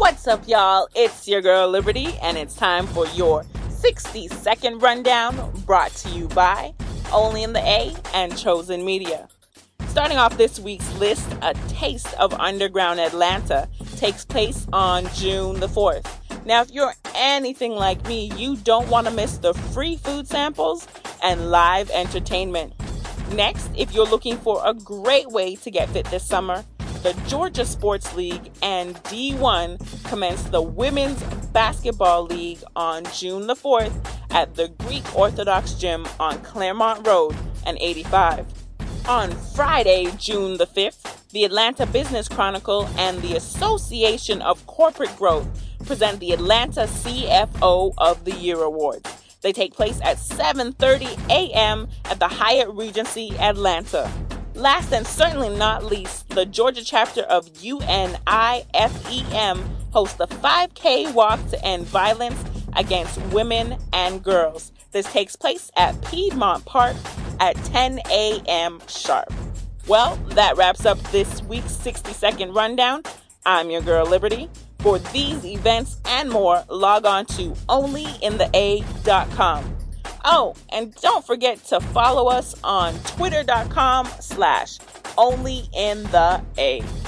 What's up, y'all? It's your girl Liberty, and it's time for your 60-second rundown brought to you by Only in the A and Chosen Media. Starting off this week's list, A Taste of Underground Atlanta takes place on June the 4th. Now, if you're anything like me, you don't want to miss the free food samples and live entertainment. Next, if you're looking for a great way to get fit this summer, the Georgia Sports League and D1 commence the Women's Basketball League on June the 4th at the Greek Orthodox Gym on Claremont Road and 85. On Friday, June the 5th, the Atlanta Business Chronicle and the Association of Corporate Growth present the Atlanta CFO of the Year Awards. They take place at 7:30 a.m. at the Hyatt Regency, Atlanta. Last and certainly not least, the Georgia chapter of UNIFEM hosts the 5K Walk to End Violence Against Women and Girls. This takes place at Piedmont Park at 10 a.m. sharp. Well, that wraps up this week's 60-second rundown. I'm your girl Liberty. For these events and more, log on to onlyinthea.com. Oh, and don't forget to follow us on twitter.com/onlyinthea.